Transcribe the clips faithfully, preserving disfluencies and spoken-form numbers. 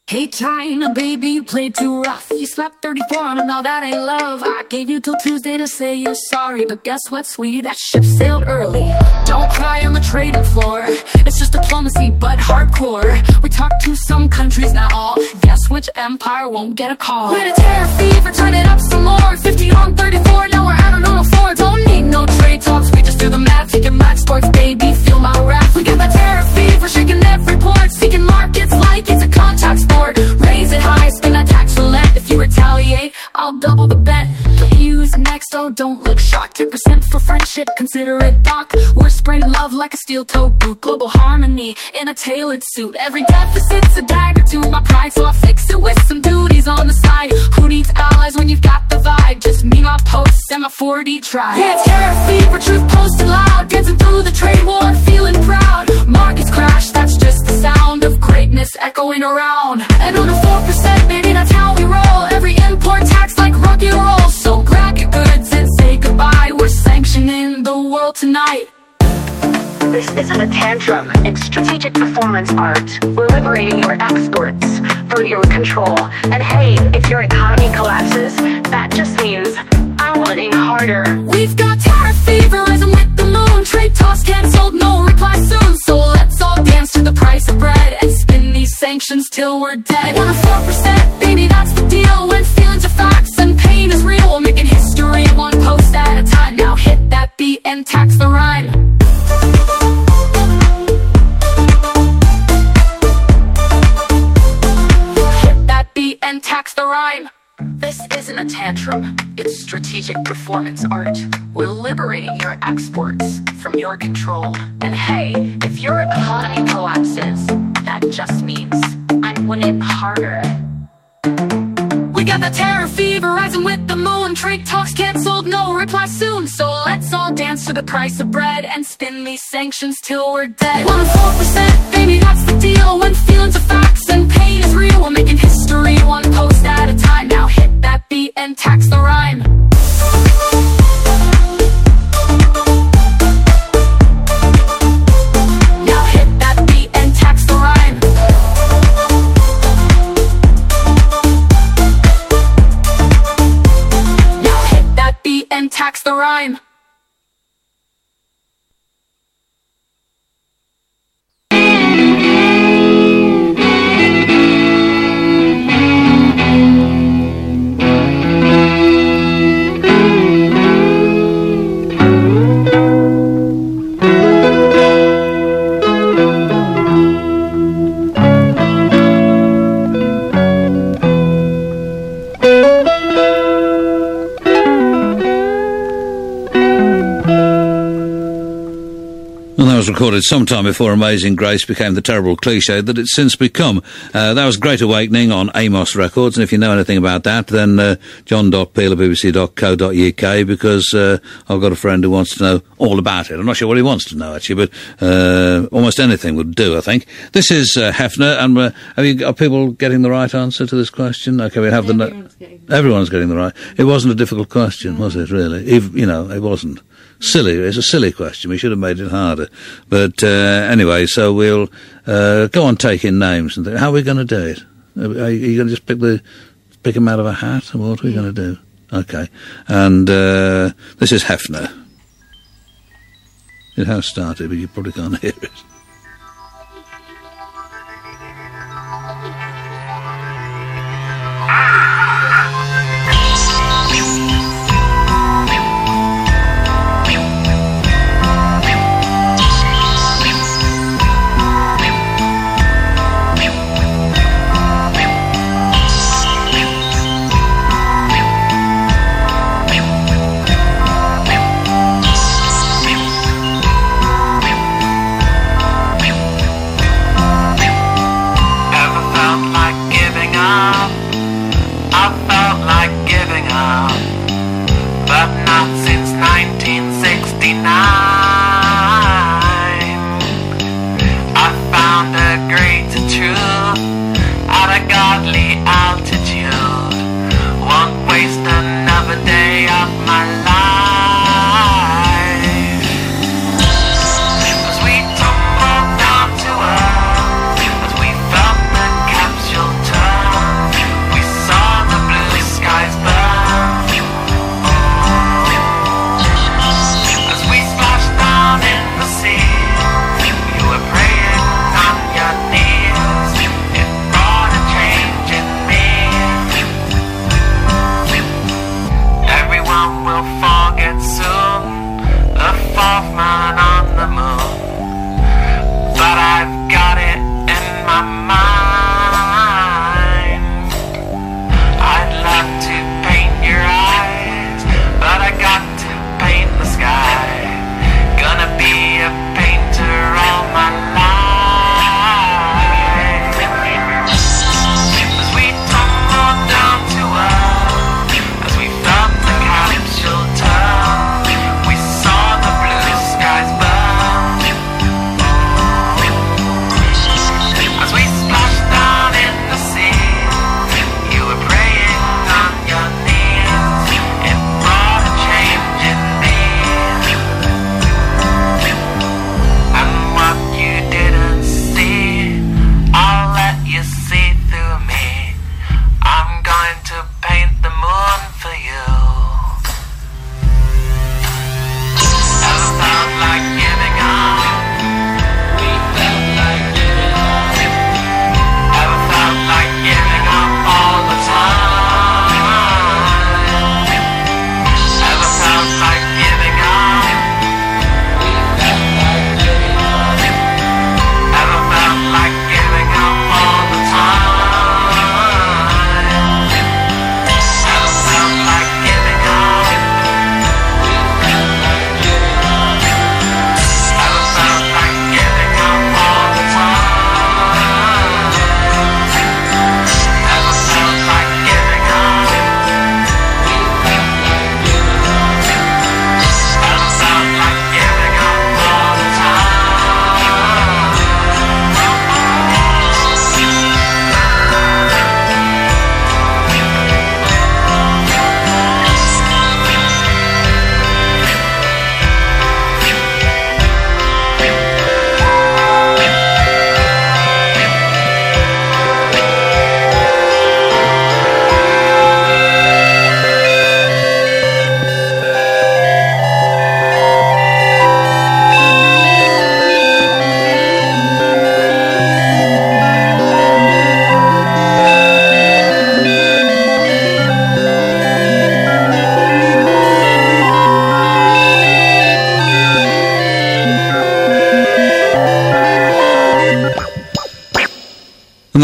Hey China, baby, you played too rough. You slapped thirty-four on and now that ain't love. I gave you till Tuesday to say you're sorry, but guess what, sweetie, that ship sailed early. Don't cry on the trading floor, it's just diplomacy, but hardcore. We talked to some countries now, all guess which empire won't get a call. With a terror fever, turn it up some more. Fifty on thirty-four, now we're out on oh four. Don't need no trade talks, we just do the math. Taking match sports, baby, feel my wrath. We got that terror fever, shaking every port. Seeking markets like it's a contact sport. Raise it high, spin that tax roulette. If you retaliate, I'll double the bet. The E U's next, oh don't look shocked. ten percent for friendship, consider it doc. We're spraying love like a steel toe boot. Global harmony in a tailored suit. Every deficit's a dagger to my pride, so I'll fix it with some duties on the side. Who needs allies when you've got the vibe? Just me, my posts, and my four D tribe. Yeah, terror fever, truth posted loud. Dancing through the trade war, feeling proud. Markets crash, that's just the sound of greatness echoing around. And on a four percent, baby, that's how we roll. Every import tax like rock and roll. So grab your goods and say goodbye. We're sanctioning the world tonight. This isn't a tantrum, it's strategic performance art. We're liberating your exports from your control. And hey, if your economy collapses, that just means I'm winning harder. We've got terror fever, rising with the moon. Trade talks cancelled, no reply soon. So let's all dance to the price of bread and spin these sanctions till we're dead. One or four percent, baby, that's the deal. When feelings are facts and pain is real, we're making history one post at a time. Now hit that beat and tax the rhyme. And tax the rhyme. This isn't a tantrum, it's strategic performance art. We're liberating your exports from your control. And hey, if your economy collapses, that just means I'm winning harder. We got the terror fever, rising with the moon. Trade talks cancelled, no reply soon. So let's all dance to the price of bread and spin these sanctions till we're dead. One or four percent, baby, that's the deal. When feelings are facts and pain is real, we're making history one post at a time. Now hit that beat and tax the rhyme. Now hit that beat and tax the rhyme. Now hit that beat and tax the rhyme. Was recorded sometime before Amazing Grace became the terrible cliche that it's since become. Uh, that was Great Awakening on Amos Records, and if you know anything about that, then uh, john dot peel at b b c dot co dot u k, because uh, I've got a friend who wants to know all about it. I'm not sure what he wants to know, actually, but uh, almost anything would do, I think. This is uh, Hefner, and uh, have you, are people getting the right answer to this question? Okay, we have the... No- getting everyone's getting the right... It wasn't a difficult question, was it, really? If, you know, it wasn't. Silly. It's a silly question. We should have made it harder. But uh, anyway, so we'll uh, go on taking names and th- how are we going to do it? Are you going to just pick the pick them out of a hat, or what are we going to do? Okay. And uh, this is Hefner. It has started, but you probably can't hear it.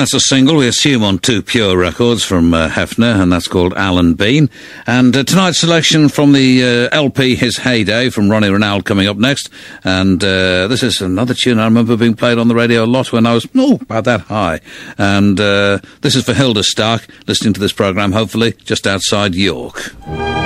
that's a single, we assume, on Two Pure Records from uh, Hefner, and that's called Alan Bean. And uh, tonight's selection from the uh, L P His Heyday from Ronnie Ronald coming up next. And uh, this is another tune I remember being played on the radio a lot when I was, oh, about that high. And uh, this is for Hilda Stark, listening to this programme, hopefully, just outside York.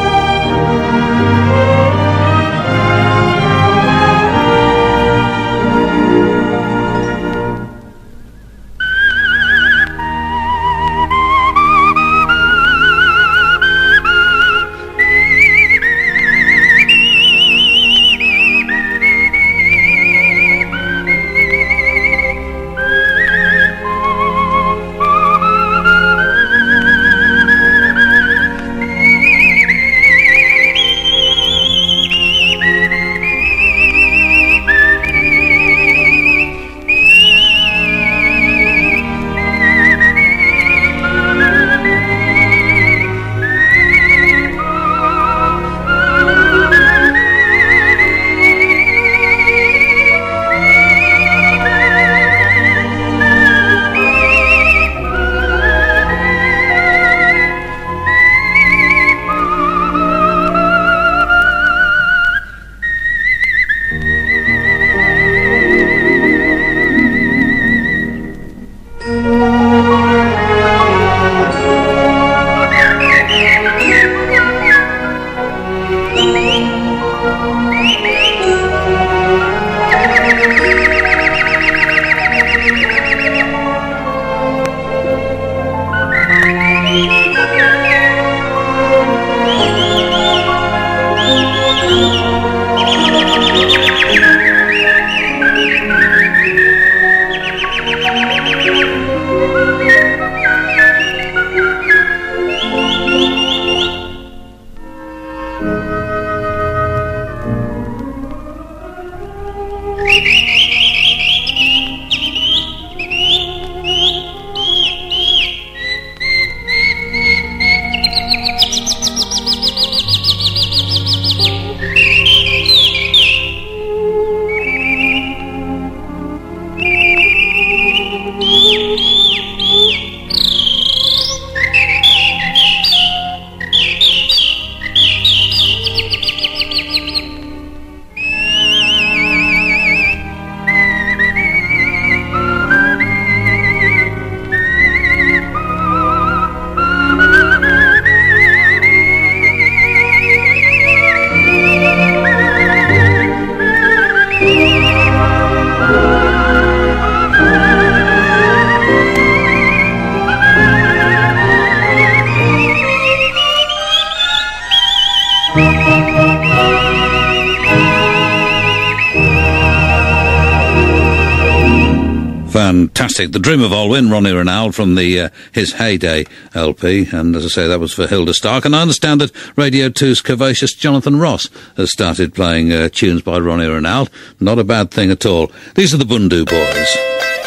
Fantastic. The Dream of Olwyn, Ronnie Ronald from the uh, His Heyday L P. And as I say, that was for Hilda Stark. And I understand that Radio two's curvaceous Jonathan Ross has started playing uh, tunes by Ronnie Ronald. Not a bad thing at all. These are the Bundu Boys.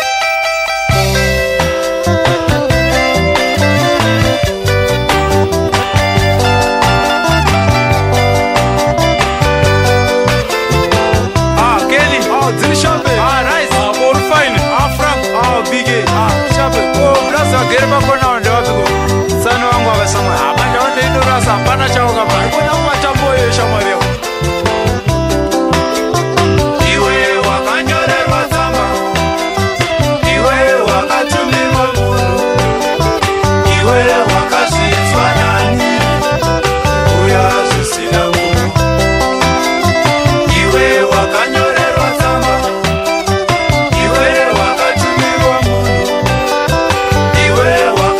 Iwe wakanyorerwa tsamba, iwe wakatumirwa munhu, iwe wakazvidzwa nani, uya zvisina munhu. Iwe wakanyorerwa tsamba, iwe wakatumirwa munhu, iwe wakazvidzwa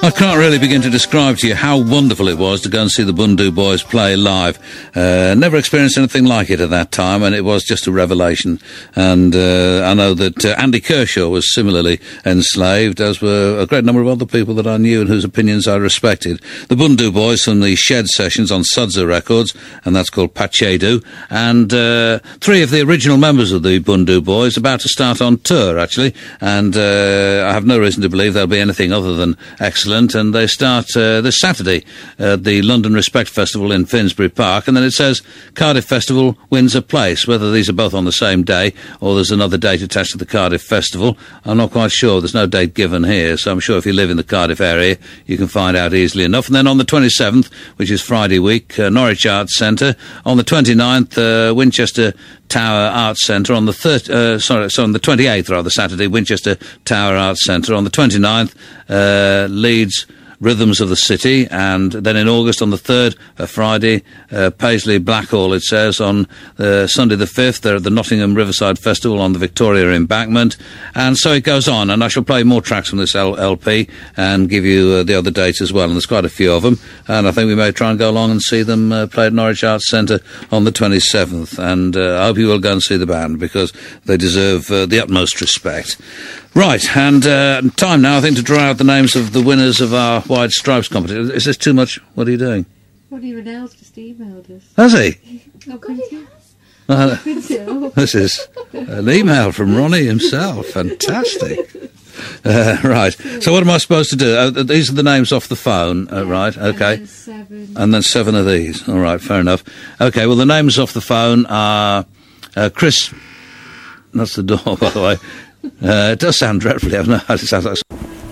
I can't really begin to describe to you how wonderful it was to go and see the Bundu Boys play live. Uh, never experienced anything like it at that time, and it was just a revelation. And uh, I know that uh, Andy Kershaw was similarly enslaved, as were a great number of other people that I knew and whose opinions I respected. The Bundu Boys from the Shed Sessions on Sudza Records, and that's called Pachedu, and uh, three of the original members of the Bundu Boys about to start on tour, actually, and uh, I have no reason to believe they'll be anything other than excellent. And they start uh, this Saturday at the London Respect Festival in Finsbury Park, and then it says Cardiff Festival, Windsor Place. Whether these are both on the same day or there's another date attached to the Cardiff Festival, I'm not quite sure. There's no date given here, so I'm sure if you live in the Cardiff area you can find out easily enough. And then on the twenty-seventh, which is Friday week, uh, Norwich Arts Centre. On the twenty-ninth, uh, Winchester Tower Arts Centre. On the thir- uh, sorry, so on the twenty-eighth, rather, Saturday, Winchester Tower Arts Centre. On the twenty-ninth, uh, Leeds Rhythms of the City, and then in August on the third, uh, Friday, uh, Paisley Blackhall, it says. On uh, Sunday the fifth, they're at the Nottingham Riverside Festival on the Victoria Embankment, and so it goes on. And I shall play more tracks from this L- LP and give you uh, the other dates as well, and there's quite a few of them, and I think we may try and go along and see them uh, play at Norwich Arts Centre on the twenty-seventh, and uh, I hope you will go and see the band, because they deserve uh, the utmost respect. Right, and uh, time now, I think, to draw out the names of the winners of our Wide Stripes competition. Is this too much? What are you doing? Roddy Rennell's just emailed us. Has he? Oh, God, he has. Uh, this is an email from Ronnie himself. Fantastic. Uh, right, so what am I supposed to do? Uh, these are the names off the phone, uh, right? Okay. And then seven. And then seven of these. All right, fair enough. Okay, well, the names off the phone are uh, Chris... That's the door, by the way. Uh, it does sound dreadfully, I don't know how it sounds like...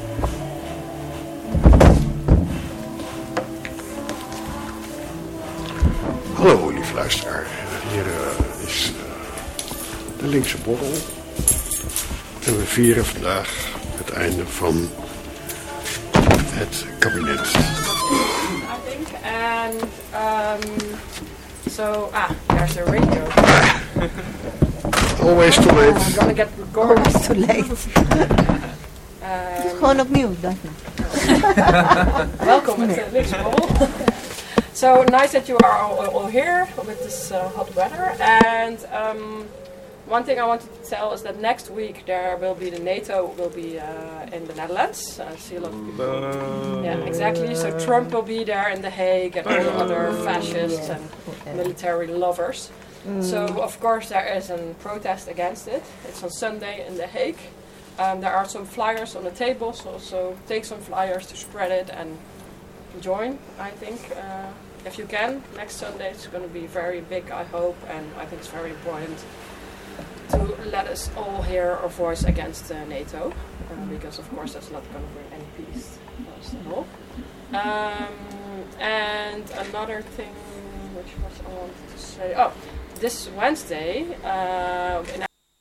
Hallo lief luisteraar, hier uh, is uh, de linkse borrel en we vieren vandaag het einde van het kabinet. I think, and um, so, ah, there's a radio. Always too late. I'm gonna get recorded. Always too late. Um, Gewoon opnieuw, Daphne. welcome at the Linkse Borrel. So nice that you are all, all here with this uh, hot weather. And um, one thing I wanted to tell is that next week there will be the NATO will be uh, in the Netherlands. I see a lot of people. Yeah, exactly. So Trump will be there in The Hague and all the other fascists and military lovers. So of course there is a protest against it. It's on Sunday in The Hague. Um, there are some flyers on the tables, so, so take some flyers to spread it and join, I think, uh, if you can. Next Sunday it's going to be very big, I hope, and I think it's very important to let us all hear our voice against uh, NATO, uh, because of course that's not going to bring any peace first of all. Um, and another thing, which was I wanted to say, oh, this Wednesday, uh, in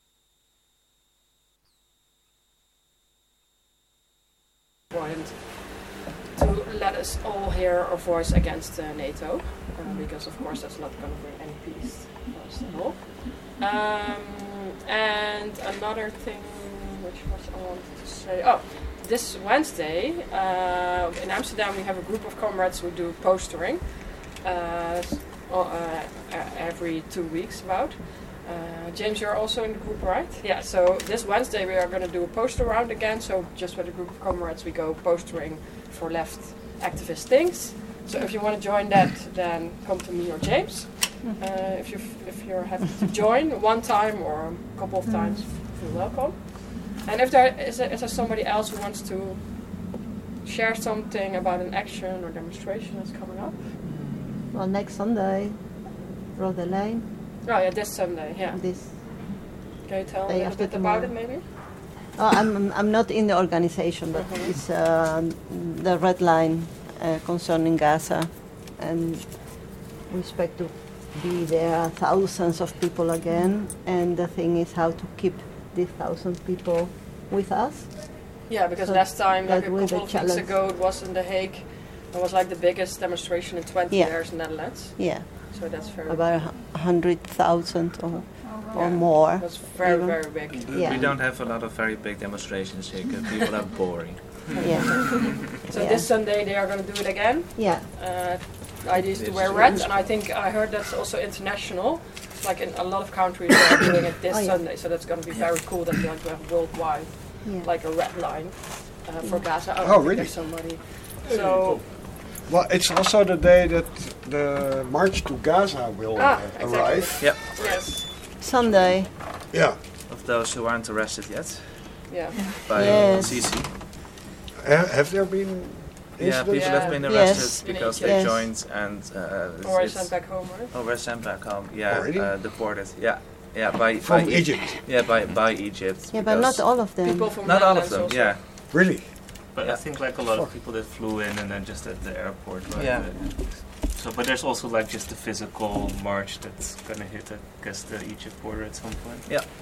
important to let us all hear our voice against uh, NATO, uh, because of course that's not going to bring any peace first of all. Um, and another thing, which was I wanted to say, oh, this Wednesday uh, in Amsterdam we have a group of comrades who do postering uh, uh, every two weeks about. Uh, James, you're also in the group, right? Yeah, so this Wednesday we are going to do a poster round again, so just with a group of comrades we go postering for left activist things. So if you want to join that, then come to me or James. Uh, if, you if you're happy to join one time or a couple of times, feel welcome. And if there is, a, is there somebody else who wants to share something about an action or demonstration that's coming up? Well, next Sunday, Rode Lane. Oh yeah, this Sunday, yeah. This. Can you tell a Day little after bit about it tomorrow. maybe? Oh, I'm I'm not in the organization, but Mhm. it's uh, the red line uh, concerning Gaza, and we expect to be there thousands of people again. And the thing is how to keep these thousand people with us. Yeah, because So last time, like that a will couple be of weeks challenge. ago, it was in The Hague. It was like the biggest demonstration in twenty Yeah. years in the Netherlands. Yeah, So that's very, about a hundred thousand or or Yeah. more. that's very, even. very big. Yeah. We don't have a lot of very big demonstrations here because people are boring. Yeah. So Yeah. this Sunday they are going to do it again. Yeah. Uh, the idea is to wear red, and I think I heard that's also international. Like in a lot of countries they are doing it this Oh, yeah. Sunday, so that's going to be very cool that you want to have worldwide, Yeah. like a red line uh, for Gaza. I Oh, think really? There's somebody. So Well, it's also the day that the march to Gaza will Ah, uh, exactly. arrive. Yep. yes, Sunday. Yeah. Of those who aren't arrested yet yeah. by Yes. Sisi. Ha- have there been Yeah, incidents? people Yeah. have been Yes. arrested In because Egypt. they Yes. joined and uh, Or it's- sent back home, right? Oh, were sent back home. Yeah, Already? uh, deported. Yeah, yeah, by From by E- Egypt? Yeah, by by Egypt. Yeah, but because- not all of them. People from Not all of Netherlands them. also. Yeah, Really? But Yeah. I think like a lot of people that flew in and then just at the airport. Right? Yeah. So, but there's also like just the physical march that's gonna hit, I guess, the Egypt border at some point.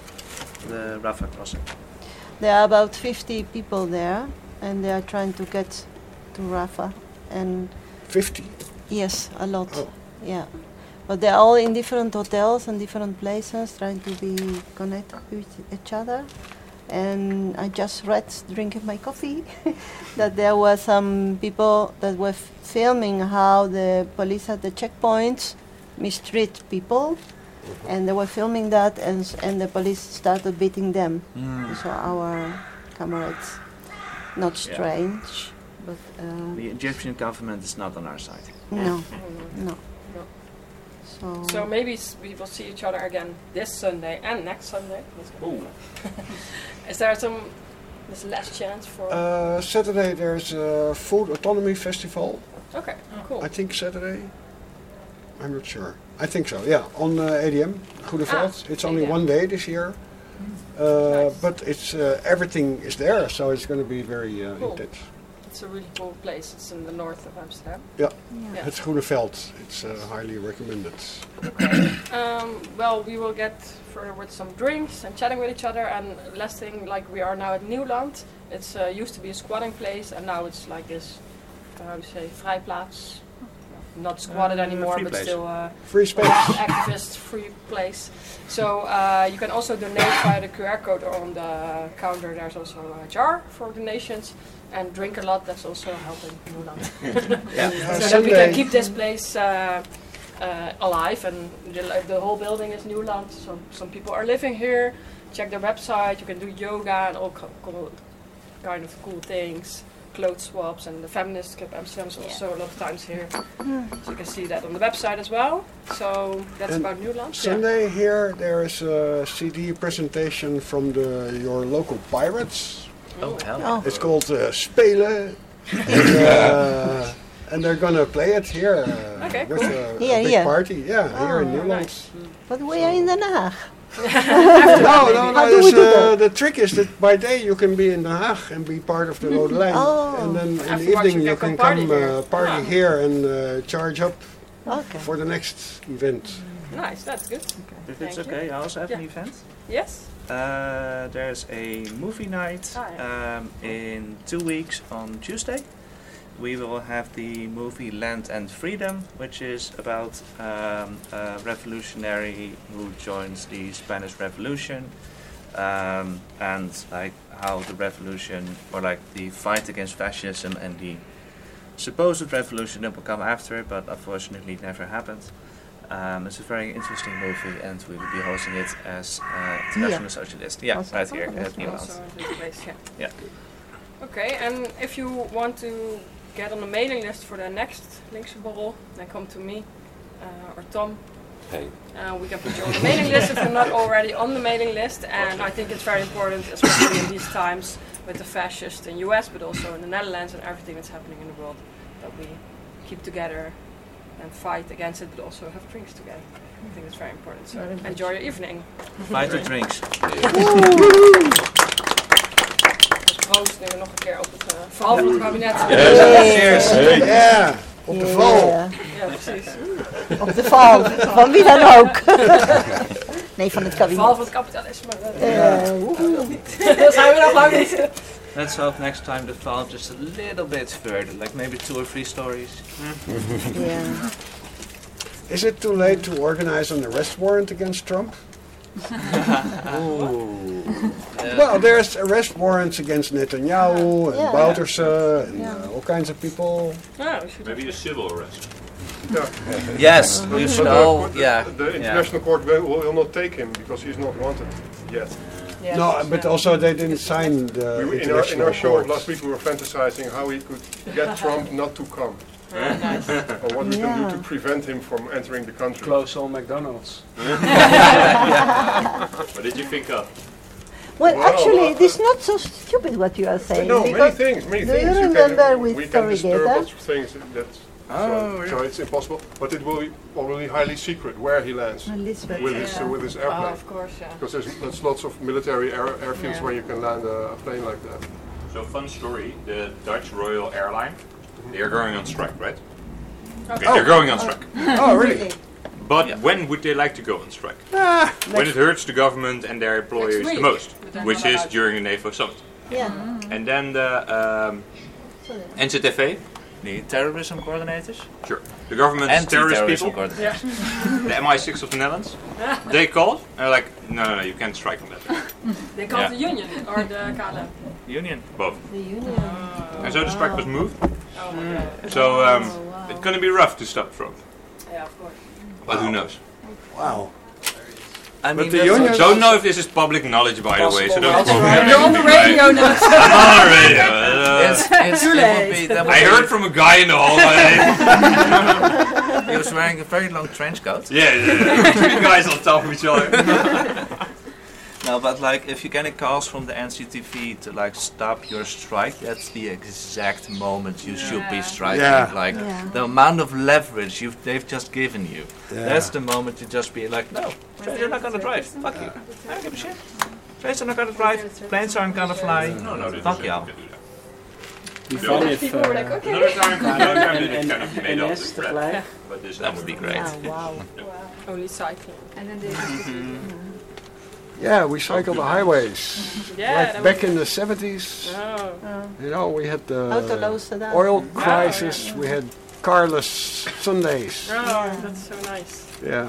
the Rafah crossing. There are about fifty people there, and they are trying to get to Rafah. And fifty? yes, a lot. Oh. Yeah. But they're all in different hotels and different places, trying to be connected with each other. And I just read, drinking my coffee, that there were some people that were f- filming how the police at the checkpoints mistreat people, and they were filming that, and s- and the police started beating them. So our comrades, not Yeah. strange, but uh, The Egyptian government is not on our side. no, Mhm. no. No. So, So maybe s- we will see each other again this Sunday and next Sunday. That's good. Is there some this last chance for? Uh, Saturday there's a Food Autonomy Festival. okay, cool. I think Saturday. I'm not sure. I think so, yeah. On uh, A D M, Goedeveld. Ah, it's only A D M. one day this year. Uh, Nice. But it's uh, everything is there, so it's going to be very uh, Cool. intense. It's a really cool place. It's in the north of Amsterdam. Yeah, Yeah. it's Goedeveld. It's uh, highly recommended. Um, well, we will get further with some drinks and chatting with each other. And last thing, like we are now at Nieuwland. It's uh, used to be a squatting place, and now it's like this. Uh, how do you say, vrijplaats? Not squatted Uh, anymore, free but place. still uh, Free space. activist free place. So uh, you can also donate via the Q R code, or on the counter. There's also a jar for donations. And drink a lot. That's also helping Nieuwland. Yeah. Uh, So that we can Sunday, keep this place uh, uh, alive, and the, like, the whole building is Nieuwland. So some people are living here. Check their website. You can do yoga and all co- co- kind of cool things, clothes swaps, and the feminist club Amsterdam is also a lot of times here. So you can see that on the website as well. So that's And about Nieuwland. Sunday here there is a C D presentation from the your local pirates. Oh hell. oh, It's called uh, Spelen. and, uh, and they're gonna play it here uh, Okay, with cool. a, a Here, big here. party. Yeah, here in Oh, Newland. nice. but we are in Den Haag. No, no, no. How do we it's, do uh, that? the trick is that by day you can be in Den Haag and be part of the Rode Lijn, Oh. and then in the Afterwards evening you you can can come come party here. uh, party Ah. here and uh, charge up Okay. for the next event. Nice, that's good. If it's Thank you. okay, I also have an Yeah. event. Yes. Uh, there's a movie night Ah, yeah. um, in two weeks on Tuesday. We will have the movie Land and Freedom, which is about um, a revolutionary who joins the Spanish Revolution, um, and like how the revolution, or like the fight against fascism and the supposed revolution that will come after it, but unfortunately never happened. Um, it's a very interesting movie, and we will be hosting it as uh, International Socialist. Yeah, Also- right here oh, at that's Nieuwland. Also in this place, yeah. Yeah. Okay, and if you want to get on the mailing list for the next Linkse Borrel, then come to me uh, or Tom. Hey. Uh, we can put you on the mailing list if you're not already on the mailing list. And I think it's very important, especially in these times with the fascists in U S, but also in the Netherlands and everything that's happening in the world, that we keep together and fight against it, but also have drinks together. I think it's very important. So Very much. enjoy your evening. Fight the drinks. Dus proost nu nog een keer op het uh, verhaal van het kabinet. Cheers. Yeah, op de val. Ja, Ja, precies. op de val. Van wie dan ook. Nee, van het Het verhaal kabinet. van het kapitalisme. uh, Eh, woehoe. Dat zijn we nog lang niet. Let's hope next time the fall just a little bit further, like maybe two or three stories. Ja. Is it too late to organize an arrest warrant against Trump? Ooh. Yeah. Well, there's arrest warrants against Netanyahu and Yeah. Bouterse and Yeah. uh, all kinds of people. Oh, we should Maybe a civil arrest. Yeah. Yes, you should know. the, Yeah. the yeah. international court will, will not take him because he's not wanted yet. Yeah, No, yes, but yeah. also they didn't sign the We, were- in, our, in international our show court. of last week, we were fantasizing how we could get Trump not to come, Very nice. or what we can Yeah. do to prevent him from entering the country. Close all McDonald's. What did you think of? Well, Well, actually, uh, it is not so stupid what you are saying. No, many because things, many do things. you can- remember with we can disturb Corrigata? lots of things. That's, Oh, so, yeah. so it's impossible, but it will be probably highly secret where he lands Elizabeth. with his uh, with his Oh, airplane. of course, yeah. Because there's, there's lots of military air, airfields Yeah. where you can land a, a plane like that. So fun story, the Dutch Royal Airline, they are going on strike, right? Okay, Oh. they're going on strike. Oh, really? But when would they like to go on strike? Ah, When it hurts the government and their employers Next the week. most, But they're which not is allowed. during the NAVO summit. Yeah. And then the um, N Z F A, The terrorism coordinators. sure, the government's terrorist Anti-terrorism people, coordinators. the M I six of the Netherlands, they called and they're like, no, no, no, you can't strike on that. They called Yeah. the union or the K L M. Union. Both. The union. And so the strike was moved. Oh my god. So um, it's gonna be rough to stop Trump. Yeah, of course. But who knows? wow. I mean, But the that's- union- Don't know if this is public knowledge, by the way. So don't Possible. quote me on You're on the anything, radio now. right? I'm on the radio. uh, It's, it's, Too it would late. be, that would I be- heard from a guy in the hallway. he was wearing a very long trench coat. Yeah, yeah, yeah. Three guys on top of each other. No, but like if you get a calls from the N C T V to like stop your strike, that's the exact moment you should be striking. Yeah. Like Yeah. the amount of leverage you've they've just given you. Yeah. That's the moment to just be like, no, trains are not gonna drive. Fuck you. I don't give a shit. Trains are not gonna drive. Planes aren't gonna fly. No, no, they Fuck don't y'all. do that. Be fun if People were like, uh, okay. Another time, another time and, that it and, kind of made and up S this the crap. flag. But this That time would be was great. Ah, wow. Only cycling. And then they Yeah, we cycled the highways. Yeah, Like that back was- in the seventies, Oh. you know, we had the Autoloze daar. oil crisis, we had carless Sundays. Oh, that's so nice. Yeah.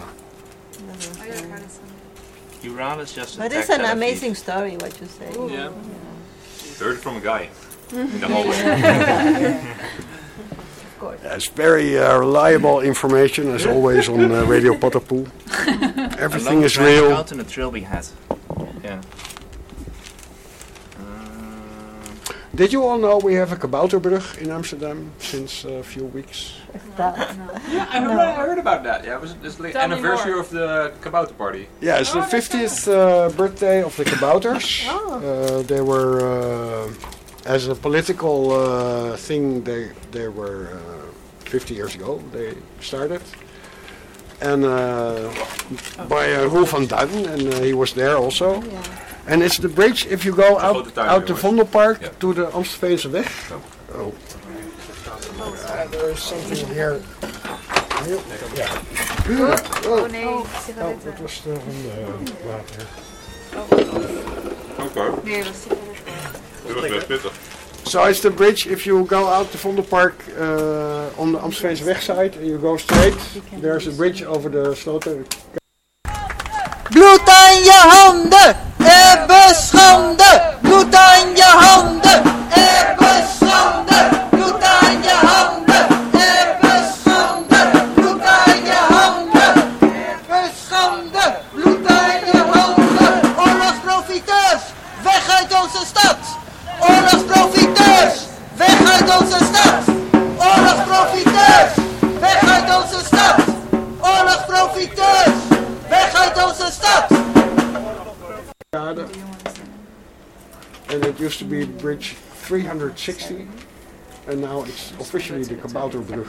Iran is just. But attack it's an Tel Aviv. amazing story what you say. Yeah. Heard it from a guy in the hallway. It's very uh, reliable information, as always, on uh, Radio Potterpool. Everything is real. Out in a trilby hat. Yeah. Did you all know we have a Kabouterbrug in Amsterdam since a few weeks? That, Yeah, I heard, I heard about that. Yeah, it was it's the Tell me anniversary more. of the Kabouter party. Yeah, it's the Oh, that's fiftieth uh, birthday of the Kabouters. Oh. Uh, they were, uh, as a political uh, thing, they, they were uh, fifty years ago, they started. And uh, by uh, Roel van Duin, and uh, he was there also. yeah. And it's the bridge if you go out, grote tuin, out the jongens. Vondelpark Ja. to the Amstelveense weg. Oh. Uh, there is something here. Heel- Ja. Oh, Oh nee, oh, sigaretten. dat was de water. Oké. Nee, dat was sigaretten. Dat was best pittig. So it's the bridge if you go out the Vondelpark uh, on the Amstelveense weg side and you go straight. There's a bridge over the Sloten. Bloed aan je handen, ebbe schande. Bloed aan je handen, ebbe schande. Bloed aan je handen, ebbe schande. Bloed aan je handen, ebbe schande. Bloed aan je handen. Oorlogsprofiteurs, weg uit onze stad. Oorlogsprofiteurs, weg uit onze stad. Oorlogsprofiteurs, weg uit onze stad. Oorlogsprofiteurs, weg uit onze stad. And it used to be bridge three hundred sixty and now it's officially the Kabouterbrug.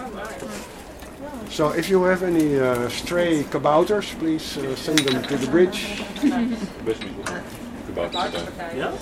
So if you have any uh, stray kabouters, please uh, send them to the bridge. Best niet goed. Kabouterpartij. Ja?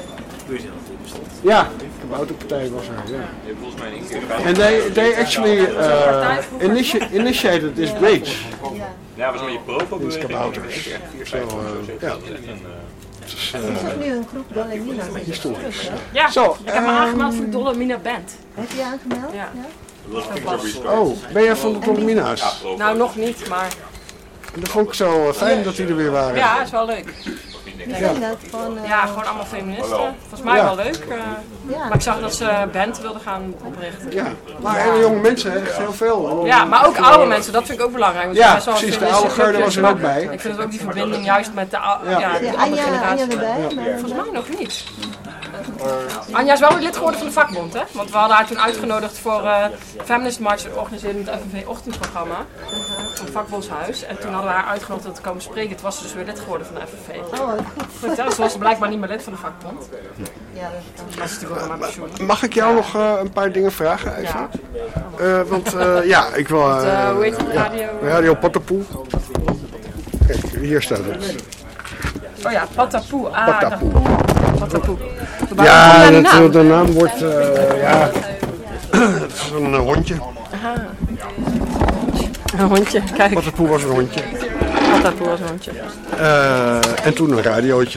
Ja, Kabouterpartij was er, ja. Je hebt volgens mij een keer And they, they actually uh, initi initiated this bridge. Ja, was met je provo These kabouters. So, uh, yeah. Er is ook nu een groep Dolomina. Historisch. Ja, Zo, ik heb me ehm, aangemeld voor de Dolomina Band. Heb je aangemeld? Ja. Oh, ben jij van de Dolomina's? Nou, nog niet, maar Dat vond ik zo uh, fijn dat die er weer waren. ja, is wel leuk. denk Ja. ik. Dat gewoon, eh, Ja, gewoon allemaal feministen. Volgens mij Ja. wel leuk. eh. Ja. Maar ik zag dat ze een band wilden gaan oprichten. Ja, maar hele jonge mensen, hè, echt heel veel. Ja, maar ook oude mensen, dat vind ik ook belangrijk. want Ja, er best wel precies, de feministische oude garde was er clubjes, ook maar bij. Ik vind het ook die verbinding juist met de, ou- Ja. ja. Is de Anja, andere Anja generatie. erbij? Volgens mij nog niet. Anja is wel weer lid geworden van de vakbond, hè? Want we hadden haar toen uitgenodigd voor uh, Feminist March, georganiseerd met het F N V ochtendprogramma van het vakbondshuis. En toen hadden we haar uitgenodigd om te komen spreken. Toen was ze dus weer lid geworden van de F N V. Oh, goed. Toen was ze blijkbaar niet meer lid van de vakbond. Ja, dat Dat is natuurlijk ook al mijn pensioen. Mag ik jou nog uh, een paar dingen vragen even? Uh, want uh, ja, ik wil... Uh, uh, hoe heet het? Radio? Ja, Radio Patapoe. Kijk, hier staat het. Oh ja, Patapoe. Ah, Patapoe. Patapoe. Ja, dat, naam? de naam wordt... Uh, ja, het is een uh, hondje. Aha. Een hondje, kijk. Patapoe was een hondje. Patapoe was een hondje. Uh, en toen een radiootje.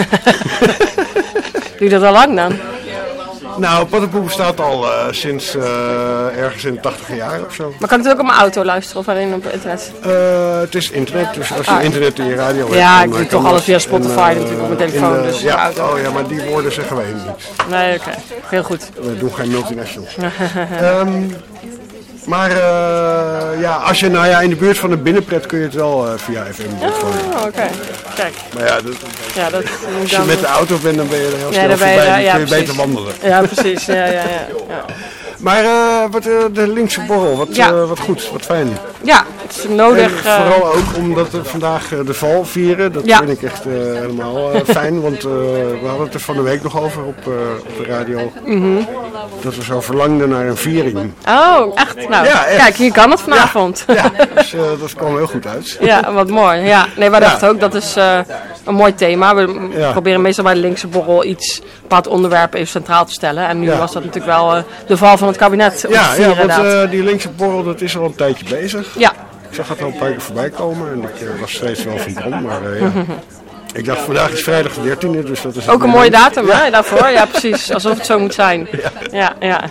Doe je dat al lang dan? Nou, Patapoe bestaat al uh, sinds uh, ergens in de tachtig jaar of zo. Maar kan ik het ook op mijn auto luisteren of alleen op internet? Uh, het is internet, dus als je Ah. internet in je radio hebt... Ja, dan, ik uh, doe kan toch alles dat. via Spotify En, uh, natuurlijk op mijn telefoon, in de- dus ja, auto. oh ja, maar die woorden zeggen wij niet. Nee, oké. Okay. Heel goed. We doen geen multinationals. um, maar uh, ja, als je nou ja, in de buurt van een binnenpret kun je het wel uh, via F M. Oh, oké. Okay. Kijk. Maar ja, dat, ja dat als je met de auto bent, dan ben je er heel snel ja, voorbij. Je, Dan ja, kun je precies. beter wandelen. Ja, precies. Ja, ja, ja, ja. Maar uh, wat, uh, de linkse borrel, wat, ja. uh, wat goed, wat fijn. Ja, het is nodig. En vooral ook omdat we vandaag uh, de val vieren. Dat ja. vind ik echt uh, helemaal uh, fijn. Want uh, we hadden het er van de week nog over op, uh, op de radio. Mm-hmm. Dat we zo verlangden naar een viering. Oh, echt? Nou, ja, echt. Kijk, hier kan het vanavond. Ja, ja dus uh, dat kwam heel goed uit. Ja, wat mooi. Ja. Nee, wij dachten ja. ook, dat is uh, een mooi thema. We ja. proberen meestal bij de linkse borrel iets, een bepaald onderwerp even centraal te stellen. En nu ja. was dat natuurlijk wel uh, de val van het kabinet. Ja, ja, want uh, die linkse borrel, dat is al een tijdje bezig. Ja. Ik zag het al een paar keer voorbij komen en ik uh, was steeds wel van plan, maar uh, ja. Ik dacht, vandaag is vrijdag de dertiende, dus dat is... Ook een mooie datum, ja. hè, daarvoor? Ja, precies. Alsof het zo moet zijn. Ja, ja. ja.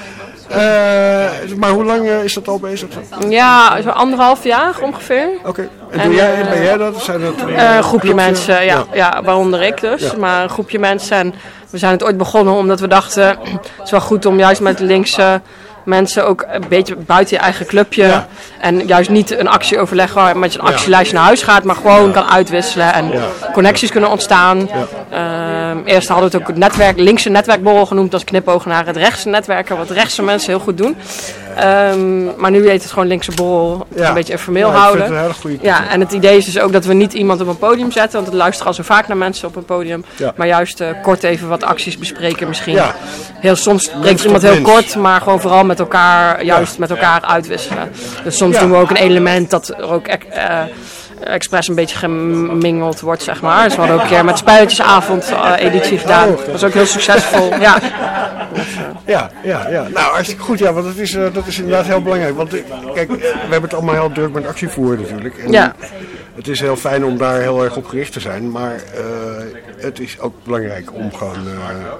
Uh, maar hoe lang uh, is dat al bezig? Ja, zo anderhalf jaar ongeveer. Oké. Okay. En, en doe jij, uh, ben jij dat? Zijn dat uh, uh, een groepje mensen, ja, ja. ja, waaronder ik dus. Ja. Maar een groepje mensen. En we zijn het ooit begonnen omdat we dachten, het is wel goed om juist met linkse mensen ook een beetje buiten je eigen clubje. Ja. En juist niet een actieoverleg waar met je een actielijstje naar huis gaat, maar gewoon ja. kan uitwisselen en ja. connecties kunnen ontstaan. Ja. Uh, eerst hadden we het ook het netwerk, linkse netwerkborrel genoemd als knipoog naar het rechtse netwerken, wat rechtse mensen heel goed doen. Um, maar nu heet het gewoon linkse borrel, ja. een beetje informeel ja, houden. Het ja, en het idee is dus ook dat we niet iemand op een podium zetten, want we luisteren al zo vaak naar mensen op een podium. Ja. Maar juist uh, kort even wat acties bespreken misschien. Ja. Heel soms spreekt iemand heel mens. kort, maar gewoon vooral met elkaar, juist ja. met elkaar uitwisselen. Dus soms ja. doen we ook een element dat er ook uh, expres een beetje gemingeld wordt, zeg maar. Dus we hadden ook een keer met spelletjesavond uh, editie gedaan. Dat was ook heel succesvol. Ja. Ja, ja, ja. Nou, hartstikke goed. Ja, want dat is, uh, dat is inderdaad heel belangrijk. Want uh, kijk, we hebben het allemaal heel druk met actievoer natuurlijk. En ja. Het is heel fijn om daar heel erg op gericht te zijn. Maar uh, het is ook belangrijk om gewoon uh,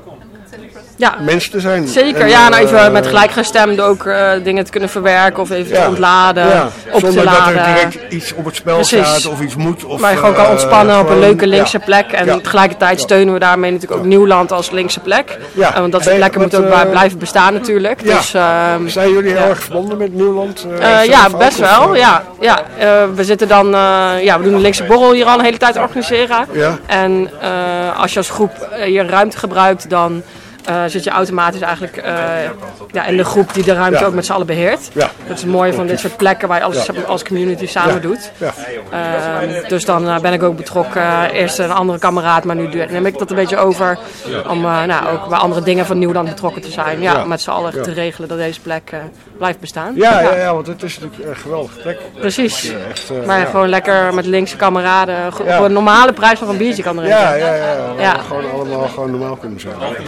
ja. mensen te zijn. Zeker, en, ja. Nou, uh, even met gelijkgestemden ook uh, dingen te kunnen verwerken of even ja. te ontladen, ja. op Zonder te laden. Zonder dat er direct iets op het spel Precies. staat of iets moet. Of, maar je gewoon kan ontspannen uh, op een leuke linkse ja. plek. En ja. tegelijkertijd ja. steunen we daarmee natuurlijk ook Nieuwland als linkse plek. Ja. Uh, want dat soort plekken moeten ook uh, blijven bestaan natuurlijk. Ja. Dus, uh, zijn jullie heel ja. erg verbonden met Nieuwland? Uh, uh, ja, best wel. Ja. Ja. Uh, we zitten dan, uh, ja, we doen een linkse borrel hier al een hele tijd organiseren. Ja. En uh, als je als groep uh, je ruimte gebruikt, dan Uh, zit je automatisch eigenlijk uh, ja, in de groep die de ruimte ja. ook met z'n allen beheert. Ja. Dat is het mooie van dit soort plekken waar je alles ja. als community samen ja. doet. Ja. Uh, dus dan uh, ben ik ook betrokken. Uh, eerst een andere kameraad, maar nu neem ik dat een beetje over. Ja. Om uh, nou, ook bij andere dingen van Nieuwland betrokken te zijn. Ja, ja. Om met z'n allen ja. te regelen dat deze plek uh, blijft bestaan. Ja, ja. Ja, ja, want het is natuurlijk een geweldige plek. Precies. Ja, echt, uh, maar ja. gewoon lekker met linkse kameraden. Ja. Voor een normale prijs nog een biertje kan drinken. Ja, ja, ja. ja. ja. Gewoon allemaal gewoon normaal kunnen zijn. Precies.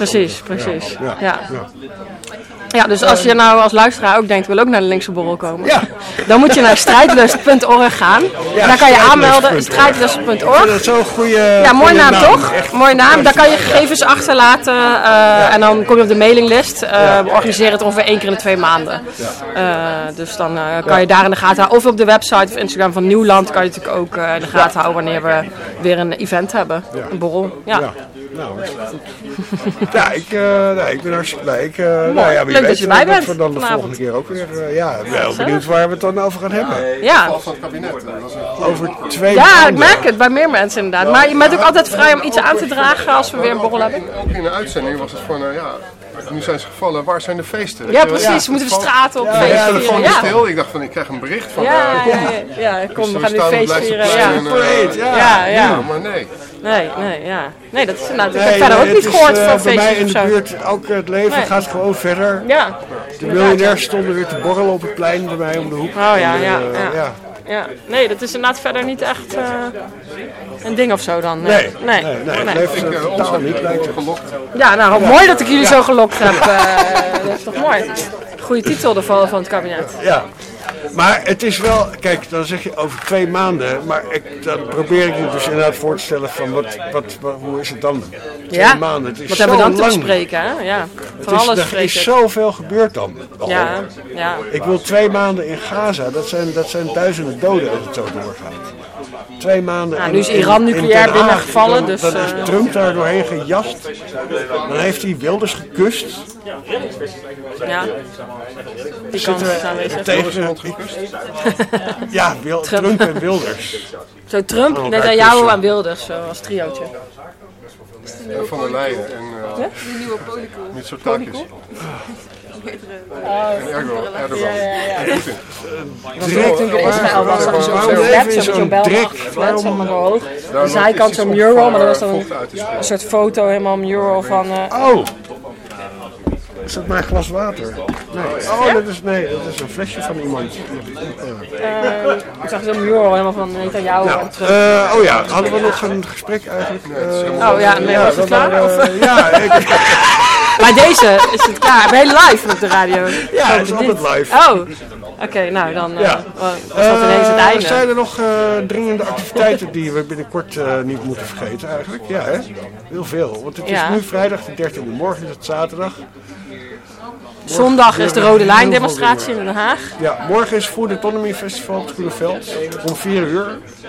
precies. Ja, Ja. ja. Ja, dus als je nou als luisteraar ook denkt, wil ook naar de linkse borrel komen. Ja. Dan moet je naar strijdlust punt org gaan. Ja, daar kan je strijdlust aanmelden, punt org. strijdlust punt Ik vind org. dat zo'n goede. Ja, mooi goede naam, toch? Echt. Mooi naam. Daar kan je gegevens achterlaten uh, en dan kom je op de mailinglist. Uh, Ja. We organiseren het ongeveer één keer in de twee maanden. Ja. Uh, dus dan uh, kan je daar in de gaten houden. Of op de website of Instagram van Nieuwland kan je natuurlijk ook uh, in de gaten houden wanneer we weer een event hebben. Ja. Een borrel. Ja. Ja. Nou, hartstikke goed. Ja, ik, uh, nee, ik ben hartstikke blij. Ik, uh, nou ja, wie Leuk weet dat je bij wat bent we dan de vanavond. volgende keer ook weer. Uh, ja, ik ben heel benieuwd waar we het dan over gaan hebben. Ja. Van het kabinet. Dat was een- Over twee Ja, ik maanden. merk het bij meer mensen inderdaad. Maar je bent ook altijd vrij om iets aan te dragen als we weer een borrel hebben. Ook in de uitzending was het van, uh, ja, nu zijn ze gevallen, waar zijn de feesten? Weet Ja, je wel? precies. We moeten de straten op Ja, feest ja, de vieren. telefoon Ja. is stil. Ik dacht van, ik krijg een bericht van... Ja, uh, ja, ja, ja, kom, Dus we we gaan nu staan op feest het vieren. Leidseplein Ja. en, uh, Parade, ja. Ja, ja. Ja, maar nee. Nee, nee, ja. Nee, dat is inderdaad. Ik Nee, heb verder nee, ook niet het is, gehoord uh, van bij mij feestjes in of de zo. buurt, ook het leven Nee. gaat gewoon verder. Ja. De miljonairs stonden weer te borrelen op het plein bij mij om de hoek. Oh ja, En, uh, ja, ja. ja. Ja. Nee, dat is inderdaad verder niet echt uh, een ding of zo dan. Nee, nee. nee, nee, het leeft uh, totaal niet, lijkt het. Ja, nou, Ja. mooi dat ik jullie Ja. zo gelokt heb. Uh, dat is toch mooi. Goede titel ervan van het kabinet. Ja, maar het is wel, kijk, dan zeg je over twee maanden, maar ik, dan probeer ik je dus inderdaad voor te stellen van wat, wat, wat, hoe is het dan? Twee Ja, maanden, het is wat zo hebben we dan te lang. bespreken, hè? Ja, Het van is, alles er spreken. is zoveel gebeurd dan. al. Ja, ja. Ik wil twee maanden in Gaza, dat zijn, dat zijn duizenden doden als het zo doorgaat. Twee maanden. Nou, in- nu is in- Iran in nucleair Den Haag, binnengevallen, dan- dus, Dan is uh, Trump daar doorheen gejast. Dan heeft hij Wilders gekust. Ja. Die Zitten kans is we aanwezig. tegen Ja, Wil- Trump. Trump en Wilders. Zo Trump, Oh, net kijk, aan jou dus, aan Wilders, zo als triootje. En Van der Leyen en uh, Ja? De nieuwe Polycool. Mitsotakis. En Erdogan. Erdogan. Ja, ja, ja. En Poetin. Was direct toen ik in Israël was, zag je zo'n Waarom flat, leven in zo met zo'n zo'n bel drek? flat, zeg maar zo hoog. Daarom De zijkant is zo'n iets mural, om maar er was dan vocht een, uit te spreken. een soort foto, helemaal een mural van... Uh, Oh! Is dat mijn glas water? Nee. Oh, dat is, nee, dat is een flesje van iemand. uh, ik zag zo'n mural helemaal van Netanyahu Nou, en Trump. eh, oh ja, hadden we nog een gesprek eigenlijk? Eh, Oh ja, nee, was het dan, klaar? eh, Of- ja, ik, Bij deze is het klaar. Ben je live op de radio? Ja, Zo, het is dit- altijd live. Oh, oké, nou dan uh, ja. was dat ineens het Eh, einde. Zijn er nog eh, dringende activiteiten die we binnenkort eh, niet moeten vergeten eigenlijk? Ja, hè? Heel veel. Want het is Ja. nu vrijdag de dertiende, morgen is het zaterdag. Zondag is de Rode Lijn Heel veel demonstratie dingen. in Den Haag. Ja, morgen is Food Autonomy Festival op het Groene Veld om vier uur.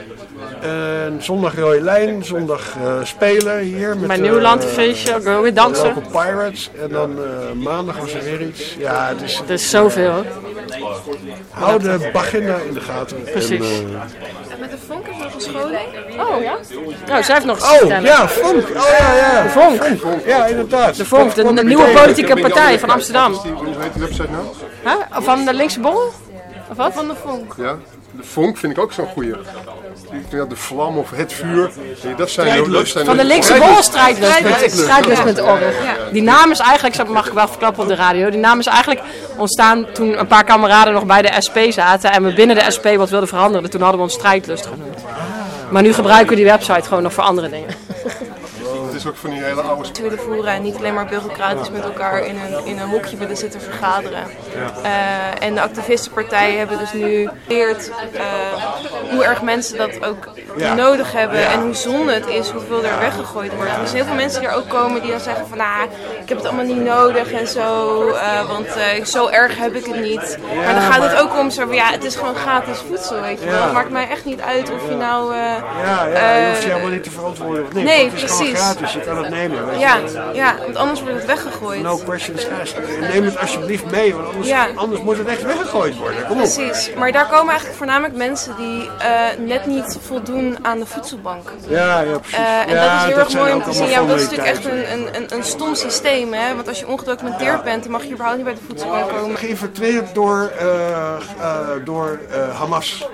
En zondag Rode Lijn, zondag eh, spelen hier. Met, Bij Nieuwland eh, een feestje, go weer dansen. Local Pirates. En dan eh, maandag was er weer iets. Ja, het is, Het is zoveel. hou de agenda in de gaten. Precies. En, eh, En met de vonk is nog een scholing. Oh ja? Oh, zij heeft nog iets te oh, vertellen. ja, Vonk. Oh ja, ja. De Vonk. Ja, inderdaad. De Vonk, de, Dat de kwam nieuwe ik tegen. politieke partij van Amsterdam. Hoe heet die website nou? Huh? Van de linkse borrel? Of wat? Van de vonk. Ja, de vonk vind ik ook zo'n goeie. Ja, de vlam of het vuur. Nee, dat zijn, dat Strijdlust. zijn Van de linkse borrel strijdlust punt org. Die naam is eigenlijk, dat mag ik wel verklappen op de radio, die naam is eigenlijk ontstaan toen een paar kameraden nog bij de S P zaten en we binnen de S P wat wilden veranderen. Toen hadden we ons strijdlust genoemd. Maar nu gebruiken we die website gewoon nog voor andere dingen. Het is ook van die hele oude... willen voeren en niet alleen maar bureaucratisch met elkaar in een, in een hokje willen zitten vergaderen. Uh, en de activistenpartijen hebben dus nu geleerd uh, hoe erg mensen dat ook Ja. nodig hebben Ja. en hoe zonde het is hoeveel er weggegooid wordt. Er zijn heel veel mensen die er ook komen die dan zeggen van nou, ik heb het allemaal niet nodig en zo, uh, want uh, zo erg heb ik het niet. Ja, maar dan gaat maar- het ook om zo van ja, het is gewoon gratis voedsel, weet je wel. Ja. Het maakt mij echt niet uit of je nou... Uh, Ja, ja, je hoeft je uh, helemaal niet te verantwoorden of niks. Nee, het is gewoon precies. gratis, je kan het nemen. Weet Ja, je. ja, want anders wordt het weggegooid. No questions asked. Neem het alsjeblieft mee, want anders, Ja. anders moet het echt weggegooid worden. Kom op. Precies, maar daar komen eigenlijk voornamelijk mensen die uh, net niet voldoen aan de voedselbank. Ja, ja, precies. Uh, en Ja, dat is heel dat erg zijn mooi om ook te zien. allemaal Ja, want dat is natuurlijk echt formaliteiten. een, een, een, een stom systeem, hè? Want als je ongedocumenteerd bent, dan mag je überhaupt niet bij de voedselbank komen. Geïnfiltreerd door, uh, uh, door uh, Hamas.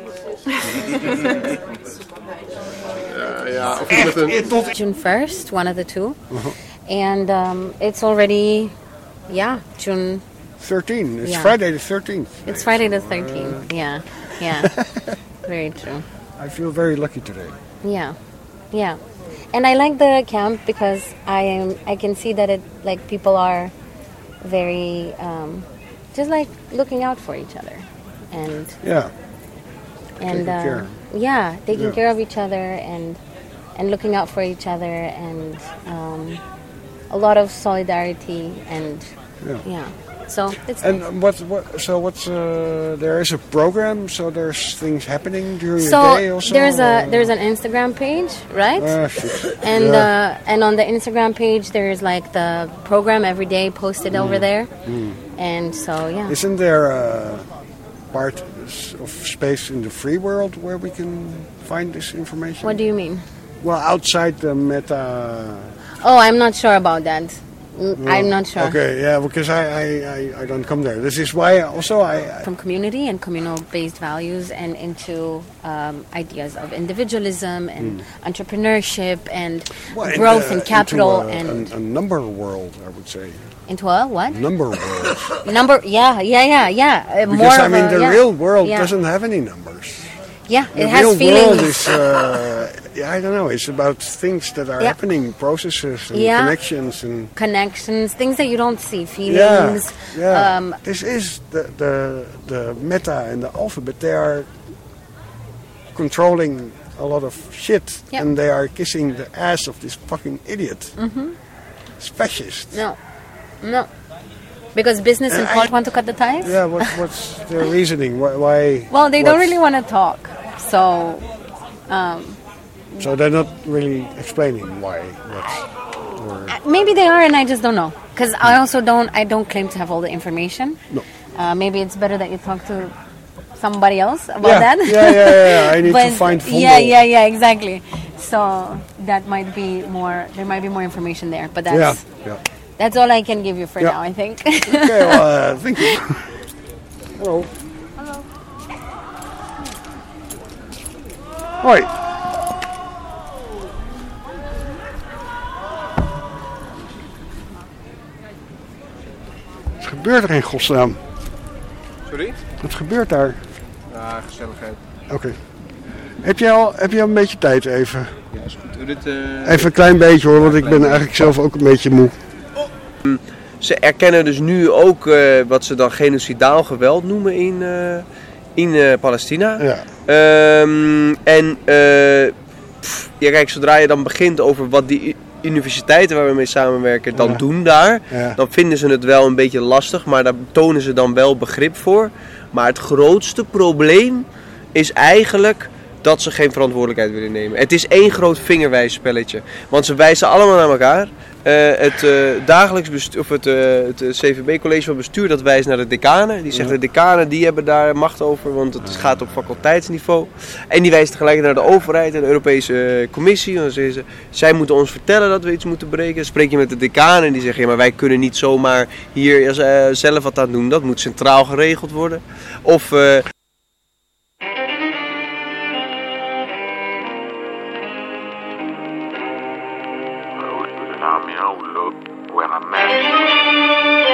Ja, ja, of met een... June first, one of the two. And um, it's already, yeah, June thirteen. It's Yeah. Friday the thirteenth. It's Friday the thirteenth. Yeah, yeah. Very true. I feel very lucky today. Yeah, yeah. And I like the camp because I am I can see that it like people are very um, just like looking out for each other and yeah and taking uh, care. yeah taking Yeah. care of each other and and looking out for each other and um, a lot of solidarity and Yeah. yeah. So it's And nice. what, what? So what's? Uh, there is a program. So there's things happening during So the day. Also. there's a or- there's an Instagram page, right? Ah, shit. And Yeah. uh, and on the Instagram page there's like the program every day posted over there. Mm. And so yeah. Isn't there a part of space in the free world where we can find this information? What do you mean? Well, outside the meta. Oh, I'm not sure about that. Mm, No. I'm not sure. Okay, yeah, because I, I, I, I don't come there. This is why also I. I From community and communal-based values and into um, ideas of individualism and entrepreneurship and well, in growth the- and capital into a, and a, a number world, I would say. into a what? Number world. Number? Yeah, yeah, yeah, yeah. Uh, more Because I of mean, a- the yeah. real world Yeah. doesn't have any numbers. Yeah, The it has real feelings. world is, uh, yeah, I don't know. It's about things that are Yeah. happening, processes and Yeah. connections and. Connections, things that you don't see, Yeah, feelings. yeah. Um, this is the, the the meta and the alphabet. They are controlling a lot of shit, Yep. and they are kissing the ass of this fucking idiot. mhm. It's fascist. No, no. Because business and And I- politics want to cut the ties? Yeah, what, what's their reasoning? Why? why Well, they don't what's- really want to talk. So, um, So they're not really explaining why. What's, or, maybe they are, and I just don't know. Because I also don't. I don't claim to have all the information. No. Uh, maybe it's better that you talk to somebody else about Yeah, that. yeah, yeah, yeah, I need to But find Yeah, Vondel. yeah, yeah, exactly. So that might be more. There might be more information there, but that's yeah, yeah. that's all I can give you for Yeah. now. I think. Okay, well, uh, thank you. Hello. Hoi. Wat gebeurt er in godsnaam? Sorry? Wat gebeurt daar? Ja, gezelligheid. Oké. Heb je al heb je al een beetje tijd even? Ja, is goed. Doe dit, eh, Even een klein beetje hoor, want ik ben eigenlijk zelf ook een beetje moe. Ze erkennen dus nu ook uh, wat ze dan genocidaal geweld noemen in, uh, in uh, Palestina. Ja. Um, en uh, pff, ja, kijk, zodra je dan begint over wat die universiteiten waar we mee samenwerken dan Ja. doen daar, Ja. dan vinden ze het wel een beetje lastig, maar daar tonen ze dan wel begrip voor. Maar het grootste probleem is eigenlijk dat ze geen verantwoordelijkheid willen nemen. Het is één groot vingerwijsspelletje. Want ze wijzen allemaal naar elkaar. Uh, het uh, dagelijks bestuur, of het, uh, het C V B-college van bestuur, dat wijst naar de decanen. Die zeggen Ja. de decanen die hebben daar macht over, want het gaat op faculteitsniveau. En die wijst tegelijk naar de overheid en de Europese uh, Commissie. Dan zeggen ze, zij moeten ons vertellen dat we iets moeten breken. Dan spreek je met de decanen en die zeggen, ja, maar wij kunnen niet zomaar hier uh, zelf wat aan doen. Dat moet centraal geregeld worden. Of... Uh, where I'm at.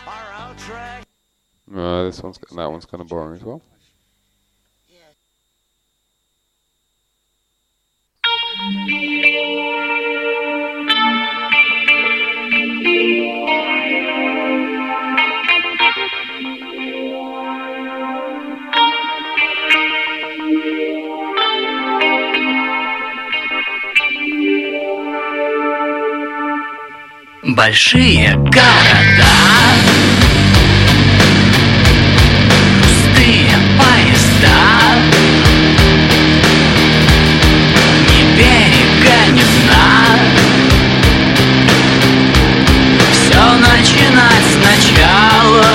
Uh, this one's that one's kind of boring as well. Большие города, пустые поезда, ни берега, ни дна. Все начинать сначала.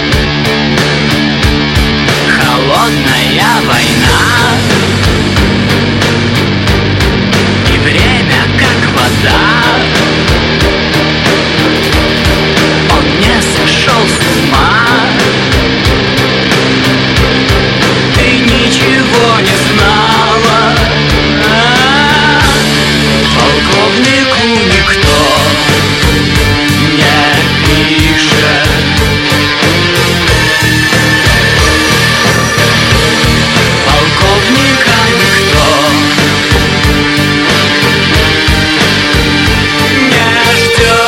Холодная война, и время как вода. Сошел с ума. Ты ничего не знала. А-а-а. Полковнику никто не пишет. Полковника никто не ждет.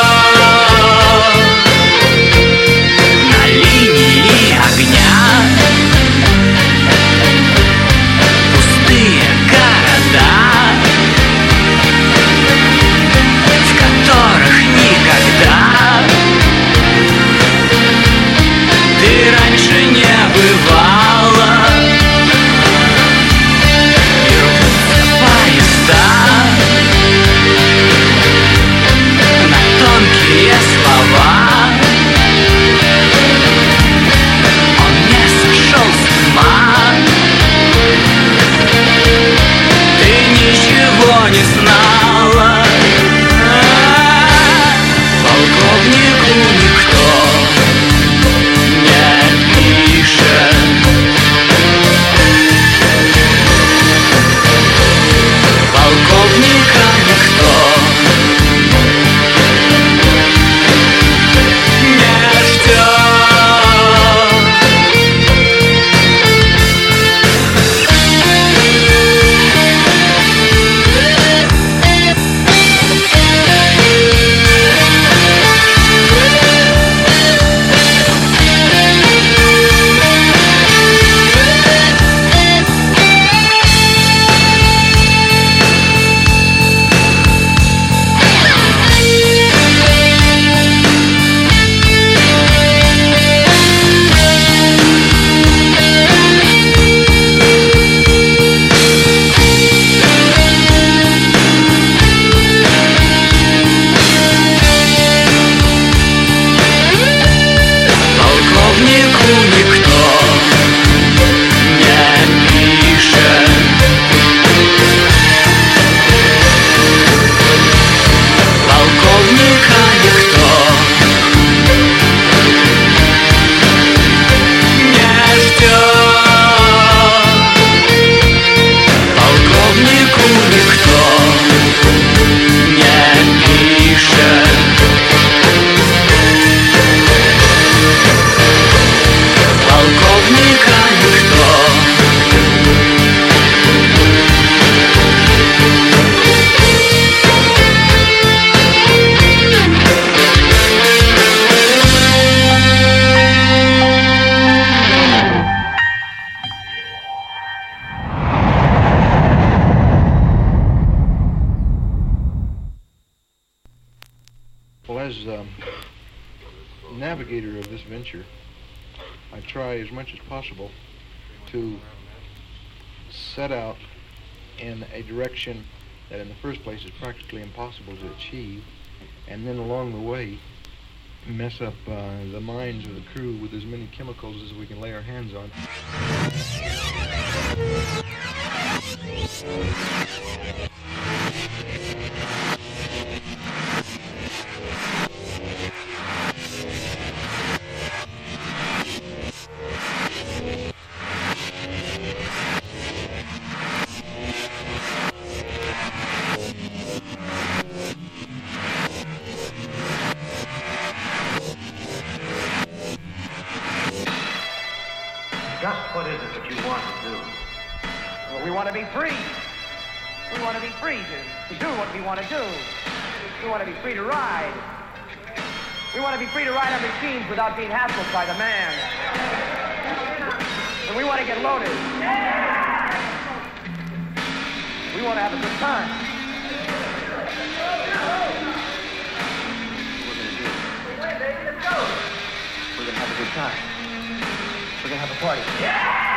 navigator of this venture, I try as much as possible to set out in a direction that in the first place is practically impossible to achieve, and then along the way mess up uh, the minds of the crew with as many chemicals as we can lay our hands on. Just what is it that you want to do? Well, we want to be free. We want to be free to, to do what we want to do. We want to be free to ride. We want to be free to ride our machines without being hassled by the man. And we want to get loaded. We want to have a good time. We're going to do. We're going to have a good time. We're going to have a party. Yeah!